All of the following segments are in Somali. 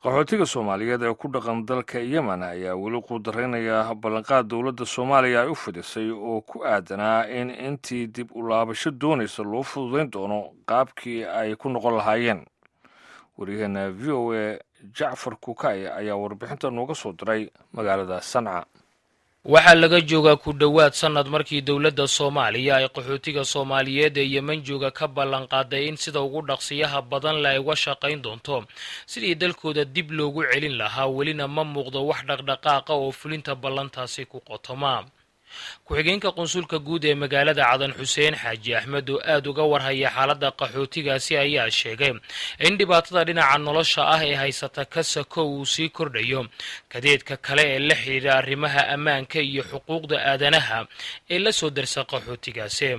qaxootiga Soomaaliyeed ee ku dhaqan dalka Yemen ayaa weli quudaraynaya ballanqaad dowladda Soomaaliya ay u fidisay oo ku aadanaa in intii dib u laabasho doonaysa loo fududayn doono qaabkii ay ku noqon lahaayeen. Wariyaheena VOA Jacfar Kukay ayaa warbixinta nooga soo diray magaalada Sanca. waxaa laga joogaa ku dhowaad sanad markii dowladda Soomaaliya ay qaxootiga Soomaaliyeed ee Yemen jooga ka ballan qaaday in sida ugu dhaqsiyaha badan la ay uga shaqayn doonto sidii dalkooda dib loogu celin lahaa welina ma muuqdo wax dhaqdhaqaaqa oo fulinta ballantaasi ku qotoma. ku-xigeenka qunsulka guud ee magaalada Cadan Xuseen Xaaji Axmed oo aad uga warhaya xaaladda qaxootigaasi ayaa sheegay in dhibaatada dhinaca nolosha ah ee haysata kasako uu sii kordhayo kadeedka kale ee la xiriira arrimaha ammaanka iyo xuquuqda aadanaha ee la soo darsa qaxootigaasi.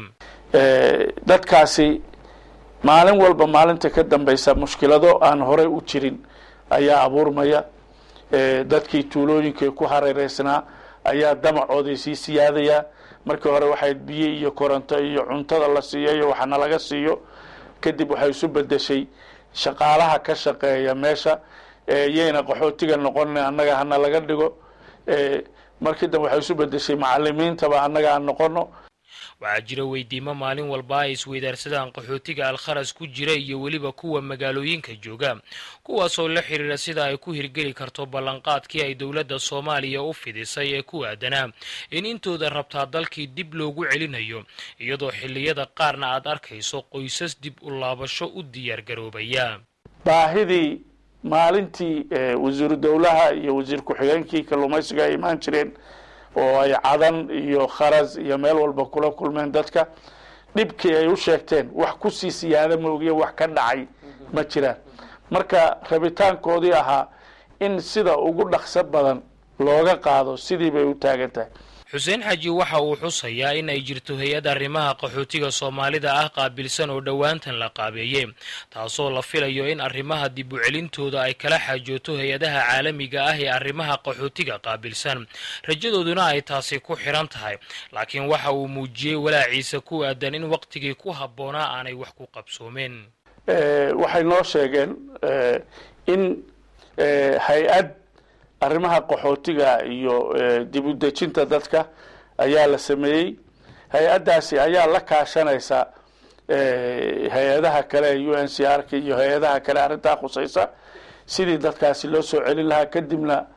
dadkaasi maalin walba maalinta ka dambaysa mushkilado aan horey u jirin ayaa abuurmaya. dadkii tuulooyinka ku hareereysnaa ayaa damacoodii sii siyaadaya. markii hore waxay biyo iyo koronto iyo cuntada la siiyo waxana laga siiyo, kadib waxay isu bedeshay shaqaalaha ka shaqeeya meesha yeena qaxootiga noqon annaga hana laga dhigo. markii dambe waxay isu bedeshay macallimiintaba annaga aan noqono. waxaa jira weydiimo maalin walba ay isweydaarsadaan qaxootiga alkharas ku jira iyo weliba kuwa magaalooyinka jooga kuwaasoo la xiriira sida ay ku hirgeli karto ballanqaadkii ay dowladda Soomaaliya u fidisay ee ku aadanaa in intooda rabtaa dalkii dib loogu celinayo iyadoo xilliyada qaarna aad arkayso qoysas dib u laabasho u diyaar garoobaya. baahidii maalintii wasiiru dowlaha iyo wasiir ku-xigeenkii kalluumaysiga ay imaan jireen oo ay Cadan iyo Kharas iyo meel walba kula kulmeen dadka dhibkii ay u sheegteen wax ku sii siyaada moogiyo wax ka dhacay ma jiraan. marka rabitaankoodii ahaa in sida ugu dhaqso badan looga qaado sidii bay u taagan tahay. Xuseen Xaaji waxa uu xusayaa in ay jirto hay'ad arrimaha qaxootiga Soomaalida ah qaabilsan oo dhawaantan la qaabeeyay taasoo la filayo in arrimaha dib u celintooda ay kala xajooto hay'adaha caalamiga ah ee arrimaha qaxootiga qaabilsan rajadooduna ay taasi ku xiran tahay. laakiin waxa uu muujiyay walaaciisa ku aadan in waqtigii ku habboonaa aanay wax ku qabsoomeen. waxay noo sheegeen in hay'ad arrimaha qaxootiga iyo dib u dejinta dadka ayaa la sameeyay. hay-adaasi ayaa la kaashanaysa hay-adaha kale ee UNHCR iyo hay-adaha kale arrintaa khusaysa sidii dadkaasi loo soo celin lahaa kadibna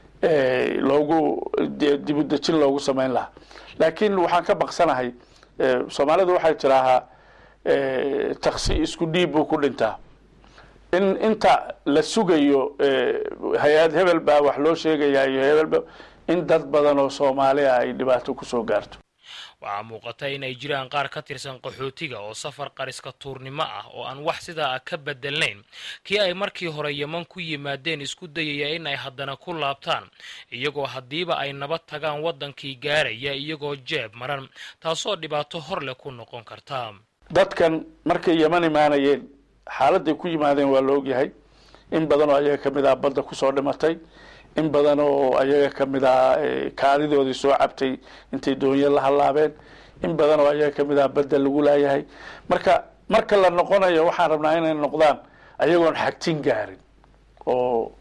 loogu dib u dejin loogu samayn lahaa. laakiin waxaan ka baqsanahay Soomaalidu waxay tiraahaa taksi isku dhiib buu ku dhintaa. inta la sugayo hay-ad hebel baa wax loo sheegayaa iyo hebelba in dad badan oo Soomaali ah ay dhibaato ku soo gaarto. waxaa muuqata in ay jiraan qaar ka tirsan qaxootiga oo safar qariska tuurnimo ah oo aan wax sidaa ka bedelnayn kii ay markii hore Yemen ku yimaadeen isku dayaya in ay haddana ku laabtaan iyagoo haddiiba ay nabad tagaan wadankii gaaraya iyagoo jeeb maran taasoo dhibaato hor leh ku noqon karta. dadkan markay Yemen imaanayeen xaaladday ku yimaadeen waa la ogyahay. in badan oo ayaga kamid ah badda ku soo dhimatay, in badan oo ayaga kamid ah kaadidoodii soo cabtay intay doonyo la halaabeen, in badan oo ayaga kamid ah badda lagu laayahay. marka la noqonayo waxaan rabnaa inay noqdaan ayagoon xagtin gaarin oo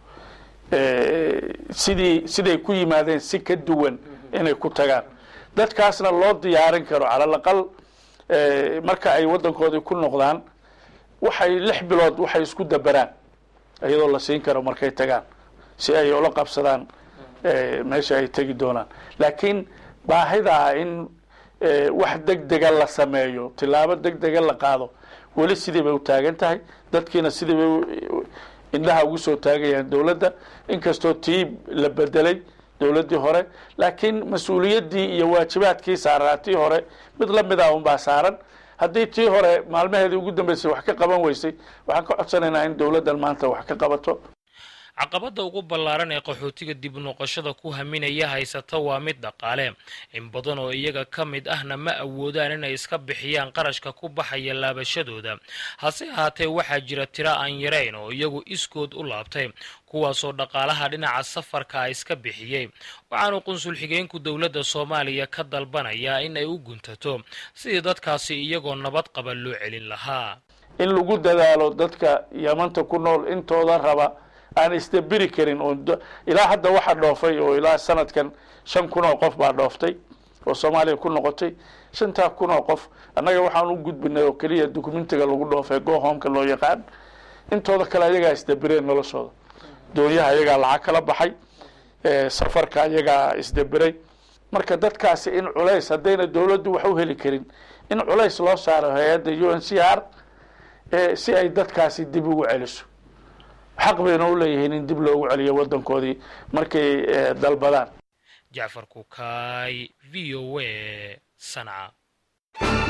siday ku yimaadeen si ka duwan inay ku tagaan. dadkaasna loo diyaarin karo calal aqal marka ay wadankoodii ku noqdaan waxay 6 bilood waxay isku dabaraan iyadoo la siin karo markay tagaan si ay ula qabsadaan meesha ay tagi doonaan. laakiin baahida in wax degdega la sameeyo tilaabo degdega la qaado wali sidii bay u taagan tahay. dadkiina sidii bay indhaha ugu soo taagayaan dowladda inkastoo tiib la bedelay dowladdii hore, laakiin mas'uuliyaddii iyo waajibaadkii saaraatii hore mid la mid ah unbaa saaran. haddii tii hore maalmaheedii ugu dambeysay wax ka qaban weysay waxaan ka codsanaynaa in dowladdan maanta wax ka qabato. caqabada ugu ballaaran ee qaxootiga dib u noqoshada ku haminaya haysata waa mid dhaqaale. in badan oo iyaga ka mid ahna ma awoodaan inay iska bixiyaan qarashka ku baxaya laabashadooda. hase ahaatee waxaa jira tiro aan yarayn oo iyagu iskood u laabtay kuwaasoo dhaqaalaha dhinaca safarka iska bixiyay. waxaanu qunsul xigeenku dowladda Soomaaliya ka dalbanayaa in ay u guntato sidii dadkaasi iyagoo nabad qaba loo celin lahaa. in lagu dadaalo dadka Yamanta ku nool intooda raba aan isdabiri karin oo ilaa hadda waxa dhoofay oo ilaa sanadkan 5,000 oo qof baa dhooftay oo Soomaaliya ku noqotay 5,000 oo qof annaga waxaan u gudbinay oo kaliya dokumentiga lagu dhoofay go home ka loo yaqaan intooda kale ayaga isdabireen noloshooda doonyaha ayaga lacag kala baxay safarka ayaga isdabiray marka dadkaasi in culays hadayna dawladdu wax u heli karin in culays loo saaro hay'adda UNHCR si ay dadkaasi dib ugu celiso xaq bayna u leeyihiin in dib loogu celiyo wadankoodii markay dalbadaan Jacfar Kukaay VOA Sanaa